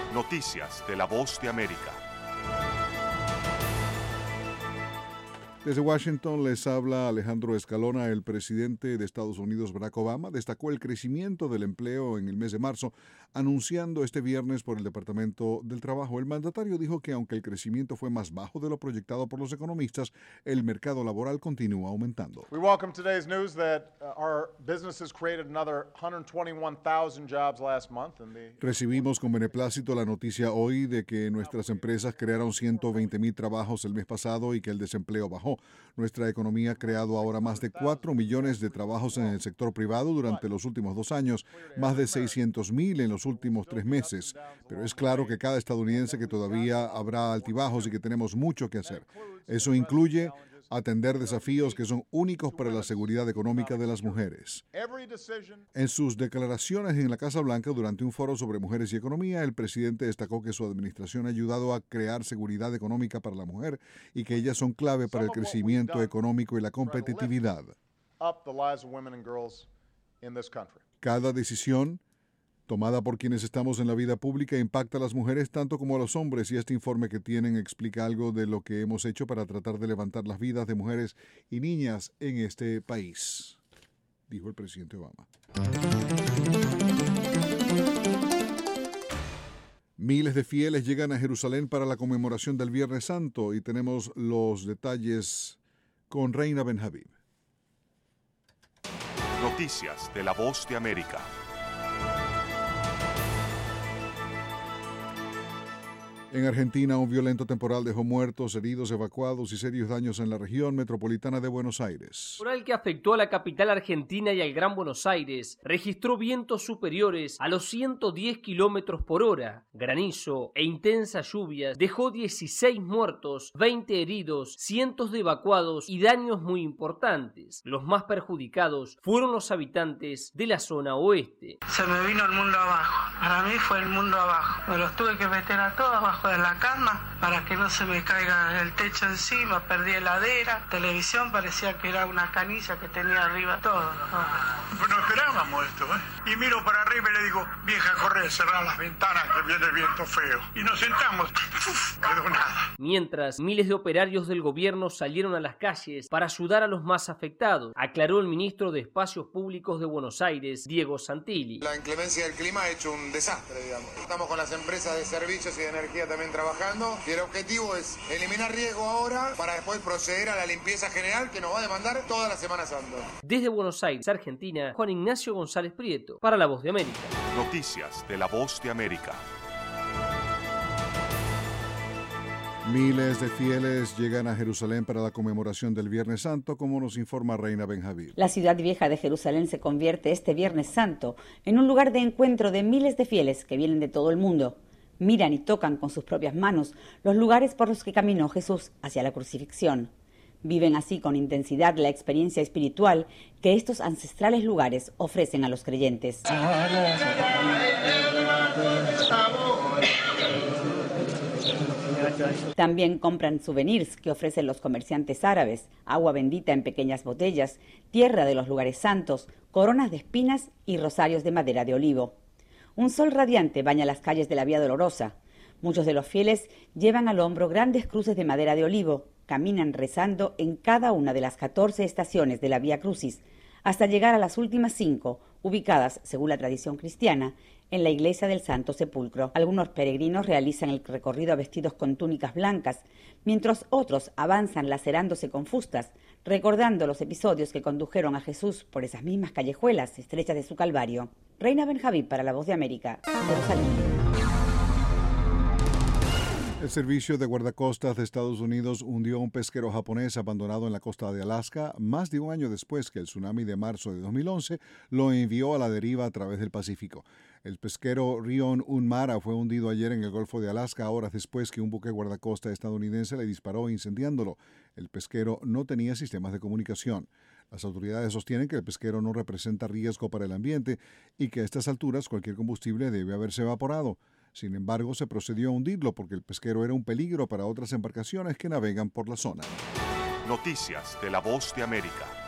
Noticias de La Voz de América. Desde Washington les habla Alejandro Escalona. El presidente de Estados Unidos, Barack Obama, destacó el crecimiento del empleo en el mes de marzo, anunciando este viernes por el Departamento del Trabajo. El mandatario dijo que aunque el crecimiento fue más bajo de lo proyectado por los economistas, el mercado laboral continúa aumentando. We welcome today's news that our businesses created another 121,000 jobs last month. Recibimos con beneplácito la noticia hoy de que nuestras empresas crearon 120,000 trabajos el mes pasado y que el desempleo bajó. Nuestra economía ha creado ahora más de 4 millones de trabajos en el sector privado durante los últimos 2 años, más de 600,000 en los últimos 3 meses. Pero es claro que cada estadounidense que todavía habrá altibajos y que tenemos mucho que hacer. Eso incluye atender desafíos que son únicos para la seguridad económica de las mujeres. En sus declaraciones en la Casa Blanca durante un foro sobre mujeres y economía, el presidente destacó que su administración ha ayudado a crear seguridad económica para la mujer y que ellas son clave para el crecimiento económico y la competitividad. Cada decisión tomada por quienes estamos en la vida pública impacta a las mujeres tanto como a los hombres, y este informe que tienen explica algo de lo que hemos hecho para tratar de levantar las vidas de mujeres y niñas en este país, dijo el presidente Obama. Miles de fieles llegan a Jerusalén para la conmemoración del Viernes Santo y tenemos los detalles con Reina Benhabib. Noticias de La Voz de América. En Argentina, un violento temporal dejó muertos, heridos, evacuados y serios daños en la región metropolitana de Buenos Aires. El temporal que afectó a la capital argentina y al Gran Buenos Aires registró vientos superiores a los 110 kilómetros por hora. Granizo e intensas lluvias dejó 16 muertos, 20 heridos, cientos de evacuados y daños muy importantes. Los más perjudicados fueron los habitantes de la zona oeste. Se me vino el mundo abajo. Para mí fue el mundo abajo. Me los tuve que meter a todos abajo de la cama para que no se me caiga el techo encima. Perdí heladera, televisión, parecía que era una canilla que tenía arriba todo. Pues no esperábamos esto, ¿eh? Y miro para arriba y le digo, vieja, corre, cerrar las ventanas que viene el viento feo. Y nos sentamos, quedó nada. Mientras, miles de operarios del gobierno salieron a las calles para ayudar a los más afectados, aclaró el ministro de Espacios Públicos de Buenos Aires, Diego Santilli. La inclemencia del clima ha hecho un desastre, digamos. Estamos con las empresas de servicios y de energía también trabajando, y el objetivo es eliminar riesgo ahora para después proceder a la limpieza general que nos va a demandar toda la Semana Santa. Desde Buenos Aires, Argentina, Juan Ignacio González Prieto, para La Voz de América. Noticias de La Voz de América. Miles de fieles llegan a Jerusalén para la conmemoración del Viernes Santo, como nos informa Reina Benhabib. La ciudad vieja de Jerusalén se convierte este Viernes Santo en un lugar de encuentro de miles de fieles que vienen de todo el mundo. Miran y tocan con sus propias manos los lugares por los que caminó Jesús hacia la crucifixión. Viven así con intensidad la experiencia espiritual que estos ancestrales lugares ofrecen a los creyentes. También compran souvenirs que ofrecen los comerciantes árabes, agua bendita en pequeñas botellas, tierra de los lugares santos, coronas de espinas y rosarios de madera de olivo. Un sol radiante baña las calles de la Vía Dolorosa. Muchos de los fieles llevan al hombro grandes cruces de madera de olivo, caminan rezando en cada una de las 14 estaciones de la Vía Crucis, hasta llegar a las últimas 5, ubicadas, según la tradición cristiana, en la iglesia del Santo Sepulcro. Algunos peregrinos realizan el recorrido vestidos con túnicas blancas, mientras otros avanzan lacerándose con fustas, recordando los episodios que condujeron a Jesús por esas mismas callejuelas estrechas de su Calvario. Reina Benhabib para La Voz de América, Jerusalén. El Servicio de Guardacostas de Estados Unidos hundió a un pesquero japonés abandonado en la costa de Alaska más de un año después que el tsunami de marzo de 2011 lo envió a la deriva a través del Pacífico. El pesquero Rion Unmara fue hundido ayer en el Golfo de Alaska, horas después que un buque guardacosta estadounidense le disparó incendiándolo. El pesquero no tenía sistemas de comunicación. Las autoridades sostienen que el pesquero no representa riesgo para el ambiente y que a estas alturas cualquier combustible debe haberse evaporado. Sin embargo, se procedió a hundirlo porque el pesquero era un peligro para otras embarcaciones que navegan por la zona. Noticias de La Voz de América.